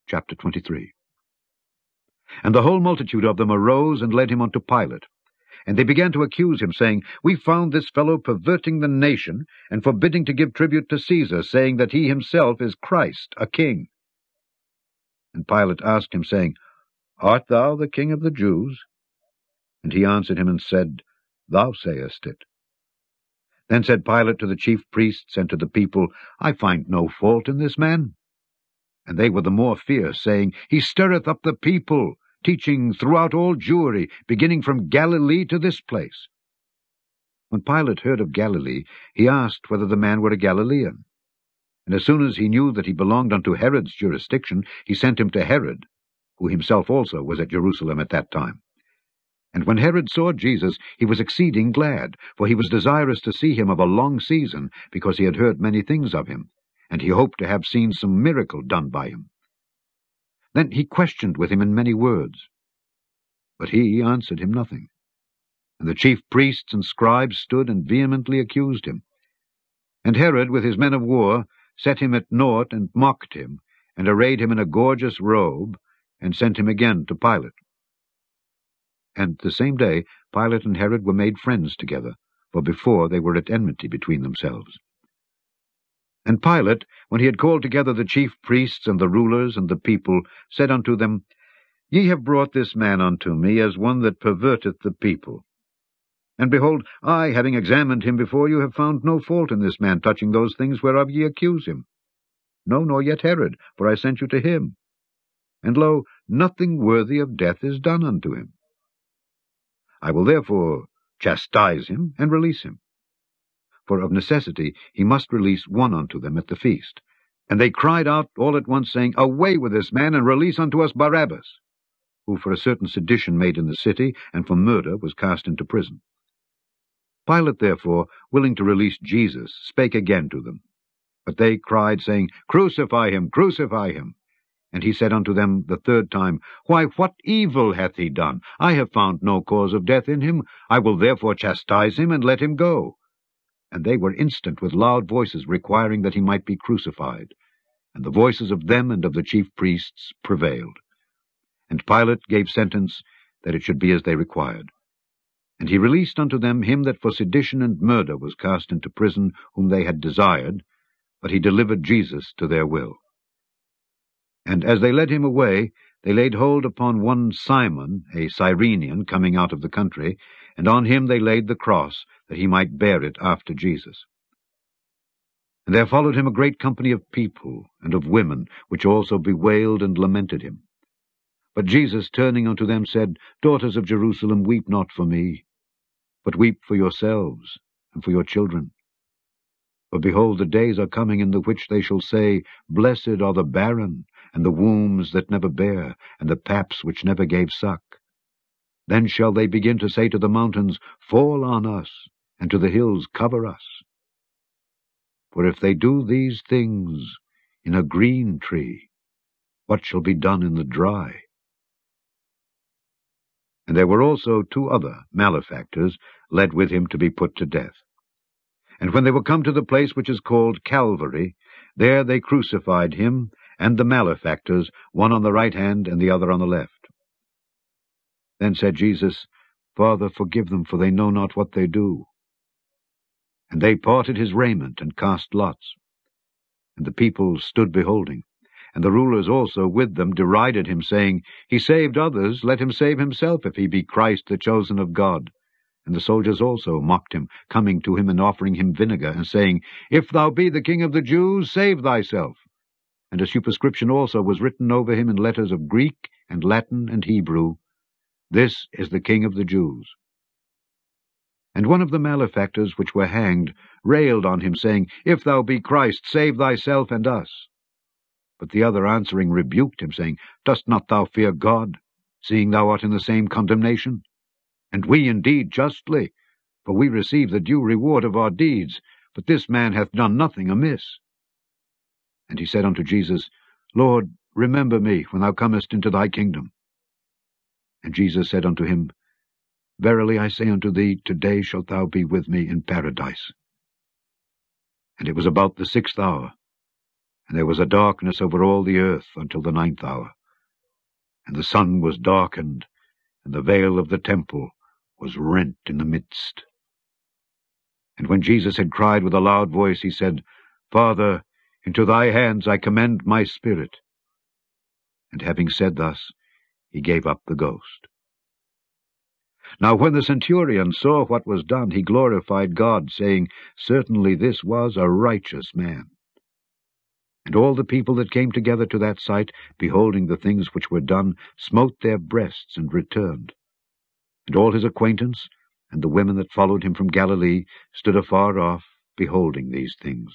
chapter 23. And the whole multitude of them arose and led him unto Pilate. And they began to accuse him, saying, We found this fellow perverting the nation, and forbidding to give tribute to Caesar, saying that he himself is Christ, a king. And Pilate asked him, saying, Art thou the king of the Jews? And he answered him and said, Thou sayest it. Then said Pilate to the chief priests and to the people, I find no fault in this man. And they were the more fierce, saying, He stirreth up the people, teaching throughout all Jewry, beginning from Galilee to this place. When Pilate heard of Galilee, he asked whether the man were a Galilean. And as soon as he knew that he belonged unto Herod's jurisdiction, he sent him to Herod, who himself also was at Jerusalem at that time. And when Herod saw Jesus, he was exceeding glad, for he was desirous to see him of a long season, because he had heard many things of him, and he hoped to have seen some miracle done by him. Then he questioned with him in many words. But he answered him nothing. And the chief priests and scribes stood and vehemently accused him. And Herod with his men of war set him at naught and mocked him, and arrayed him in a gorgeous robe, and sent him again to Pilate. And the same day Pilate and Herod were made friends together, for before they were at enmity between themselves. And Pilate, when he had called together the chief priests and the rulers and the people, said unto them, Ye have brought this man unto me as one that perverteth the people. And behold, I, having examined him before you, have found no fault in this man touching those things whereof ye accuse him. No, nor yet Herod, for I sent you to him. And lo, nothing worthy of death is done unto him. I will therefore chastise him and release him. For of necessity he must release one unto them at the feast. And they cried out all at once, saying, Away with this man, and release unto us Barabbas, who for a certain sedition made in the city, and for murder was cast into prison. Pilate therefore, willing to release Jesus, spake again to them. But they cried, saying, Crucify him, crucify him. And he said unto them the third time, Why, what evil hath he done? I have found no cause of death in him. I will therefore chastise him, and let him go. And they were instant with loud voices, requiring that he might be crucified. And the voices of them and of the chief priests prevailed. And Pilate gave sentence that it should be as they required. And he released unto them him that for sedition and murder was cast into prison, whom they had desired, but he delivered Jesus to their will. And as they led him away, they laid hold upon one Simon, a Cyrenian, coming out of the country, and on him they laid the cross, that he might bear it after Jesus. And there followed him a great company of people and of women, which also bewailed and lamented him. But Jesus, turning unto them, said, Daughters of Jerusalem, weep not for me, but weep for yourselves and for your children. For behold, the days are coming in the which they shall say, Blessed are the barren, and the wombs that never bare, and the paps which never gave suck. Then shall they begin to say to the mountains, Fall on us, and to the hills, Cover us. For if they do these things in a green tree, what shall be done in the dry? And there were also two other malefactors led with him to be put to death. And when they were come to the place which is called Calvary, there they crucified him and the malefactors, one on the right hand and the other on the left. Then said Jesus, Father, forgive them, for they know not what they do. And they parted his raiment, and cast lots. And the people stood beholding. And the rulers also with them derided him, saying, He saved others, let him save himself, if he be Christ, the chosen of God. And the soldiers also mocked him, coming to him and offering him vinegar, and saying, If thou be the King of the Jews, save thyself. And a superscription also was written over him in letters of Greek and Latin and Hebrew, This is the King of the Jews. And one of the malefactors which were hanged railed on him, saying, If thou be Christ, save thyself and us. But the other answering rebuked him, saying, Dost not thou fear God, seeing thou art in the same condemnation? And we indeed justly, for we receive the due reward of our deeds, but this man hath done nothing amiss. And he said unto Jesus, Lord, remember me when thou comest into thy kingdom. And Jesus said unto him, Verily I say unto thee, today shalt thou be with me in paradise. And it was about the 6th hour, And there was a darkness over all the earth until the 9th hour. And the sun was darkened, and the veil of the temple was rent in the midst. And when Jesus had cried with a loud voice, he said, Father, into thy hands I commend my spirit. And having said thus, he gave up the ghost. Now when the centurion saw what was done, he glorified God, saying, Certainly this was a righteous man. And all the people that came together to that sight, beholding the things which were done, smote their breasts and returned. And all his acquaintance, and the women that followed him from Galilee, stood afar off, beholding these things.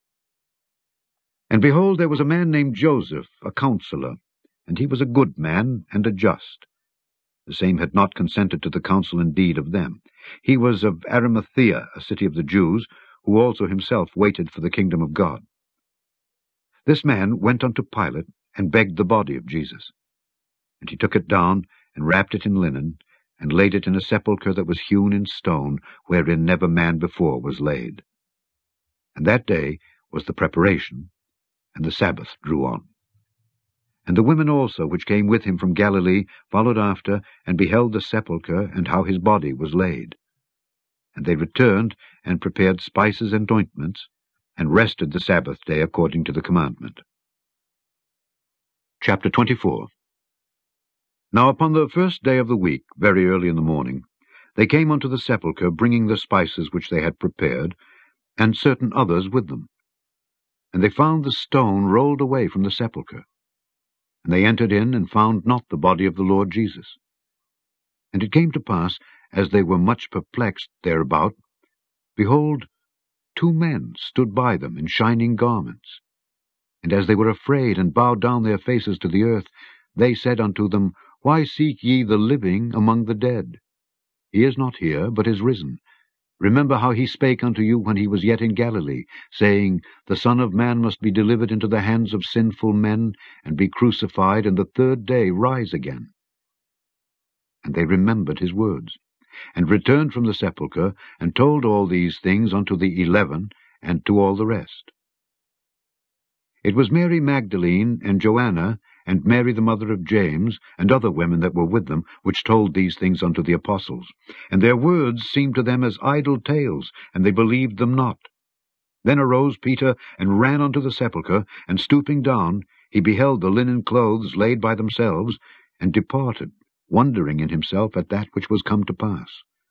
And behold, there was a man named Joseph, a counselor, and he was a good man and a just. The same had not consented to the counsel indeed of them. He was of Arimathea, a city of the Jews, who also himself waited for the kingdom of God. This man went unto Pilate, and begged the body of Jesus. And he took it down, and wrapped it in linen, and laid it in a sepulchre that was hewn in stone, wherein never man before was laid. And that day was the preparation, and the Sabbath drew on. And the women also, which came with him from Galilee, followed after, and beheld the sepulchre, and how his body was laid. And they returned, and prepared spices and ointments, and rested the Sabbath day according to the commandment. Chapter 24. Now upon the first day of the week, very early in the morning, they came unto the sepulchre, bringing the spices which they had prepared, and certain others with them. And they found the stone rolled away from the sepulchre. And they entered in, and found not the body of the Lord Jesus. And it came to pass, as they were much perplexed thereabout, behold, 2 men stood by them in shining garments. And as they were afraid, and bowed down their faces to the earth, they said unto them, Why seek ye the living among the dead? He is not here, but is risen. Remember how he spake unto you when he was yet in Galilee, saying, The Son of Man must be delivered into the hands of sinful men, and be crucified, and the 3rd day rise again. And they remembered his words, and returned from the sepulchre, and told all these things unto the 11, and to all the rest. It was Mary Magdalene, and Joanna, and Mary the mother of James, and other women that were with them, which told these things unto the apostles. And their words seemed to them as idle tales, and they believed them not. Then arose Peter, and ran unto the sepulchre, and stooping down, he beheld the linen clothes laid by themselves, and departed, wondering in himself at that which was come to pass.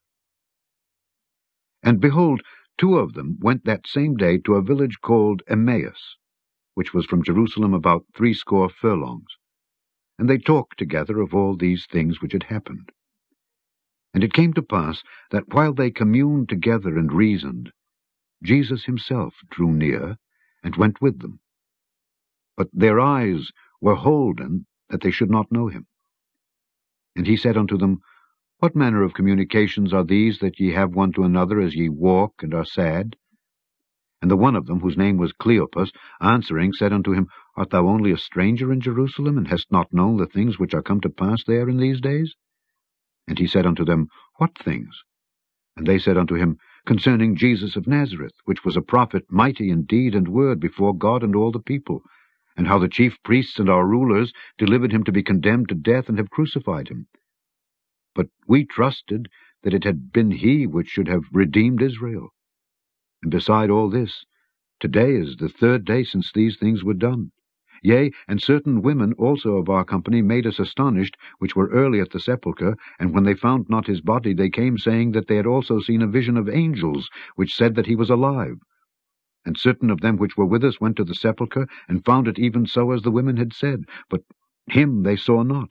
And behold, 2 of them went that same day to a village called Emmaus, which was from Jerusalem about 80 furlongs. And they talked together of all these things which had happened. And it came to pass that while they communed together and reasoned, Jesus himself drew near, and went with them. But their eyes were holden, that they should not know him. And he said unto them, What manner of communications are these that ye have one to another as ye walk and are sad? And the one of them, whose name was Cleopas, answering, said unto him, Art thou only a stranger in Jerusalem, and hast not known the things which are come to pass there in these days? And he said unto them, What things? And they said unto him, Concerning Jesus of Nazareth, which was a prophet, mighty in deed and word before God and all the people, and how the chief priests and our rulers delivered him to be condemned to death, and have crucified him. But we trusted that it had been he which should have redeemed Israel. And beside all this, today is the 3rd day since these things were done. Yea, and certain women also of our company made us astonished, which were early at the sepulchre, and when they found not his body, they came, saying that they had also seen a vision of angels, which said that he was alive. And certain of them which were with us went to the sepulchre, and found it even so as the women had said, but him they saw not.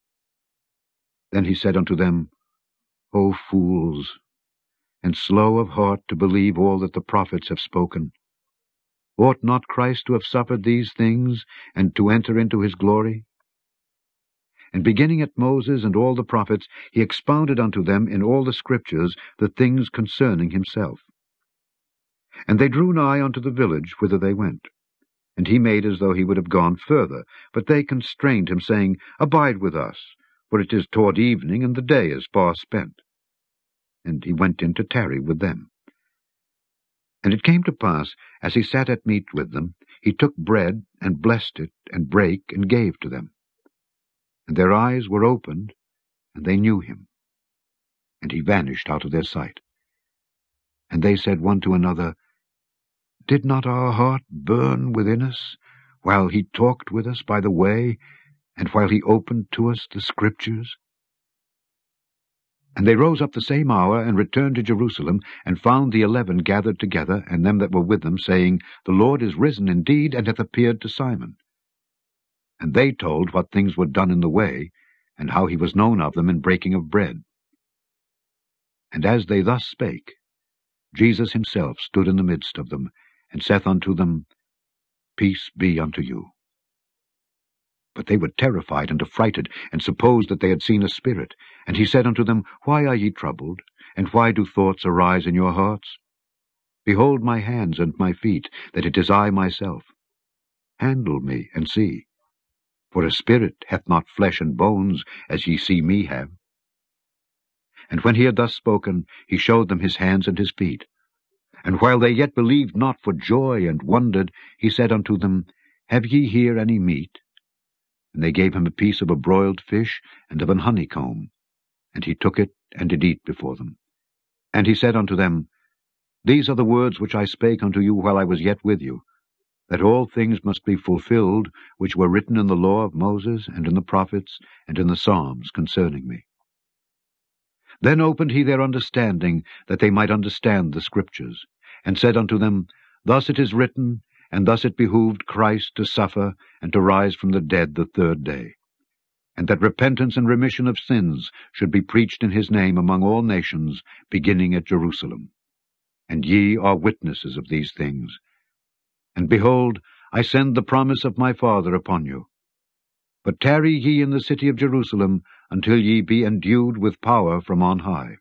Then he said unto them, O fools, and slow of heart to believe all that the prophets have spoken. Ought not Christ to have suffered these things, and to enter into his glory? And beginning at Moses and all the prophets, he expounded unto them in all the Scriptures the things concerning himself. And they drew nigh unto the village whither they went. And he made as though he would have gone further, but they constrained him, saying, Abide with us, for it is toward evening, and the day is far spent. And he went in to tarry with them. And it came to pass, as he sat at meat with them, he took bread, and blessed it, and brake, and gave to them. And their eyes were opened, and they knew him. And he vanished out of their sight. And they said one to another, Did not our heart burn within us, while he talked with us by the way, and while he opened to us the Scriptures? And they rose up the same hour, and returned to Jerusalem, and found the 11 gathered together, and them that were with them, saying, The Lord is risen indeed, and hath appeared to Simon. And they told what things were done in the way, and how he was known of them in breaking of bread. And as they thus spake, Jesus himself stood in the midst of them, and saith unto them, Peace be unto you. But they were terrified and affrighted, and supposed that they had seen a spirit. And he said unto them, Why are ye troubled, and why do thoughts arise in your hearts? Behold my hands and my feet, that it is I myself. Handle me, and see. For a spirit hath not flesh and bones, as ye see me have. And when he had thus spoken, he showed them his hands and his feet. And while they yet believed not for joy and wondered, he said unto them, Have ye here any meat? And they gave him a piece of a broiled fish, and of an honeycomb. And he took it, and did eat before them. And he said unto them, These are the words which I spake unto you while I was yet with you, that all things must be fulfilled, which were written in the law of Moses, and in the prophets, and in the Psalms concerning me. Then opened he their understanding, that they might understand the Scriptures, and said unto them, Thus it is written, and thus it behooved Christ to suffer, and to rise from the dead the 3rd day, and that repentance and remission of sins should be preached in his name among all nations, beginning at Jerusalem. And ye are witnesses of these things. And behold, I send the promise of my Father upon you. But tarry ye in the city of Jerusalem, until ye be endued with power from on high.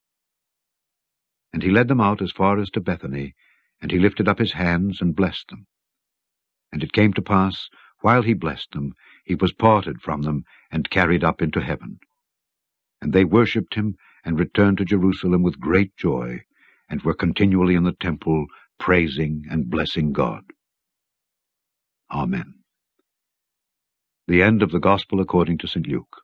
And he led them out as far as to Bethany, and he lifted up his hands and blessed them. And it came to pass, while he blessed them, he was parted from them, and carried up into heaven. And they worshipped him, and returned to Jerusalem with great joy, and were continually in the temple, praising and blessing God. Amen. The end of the Gospel according to St. Luke.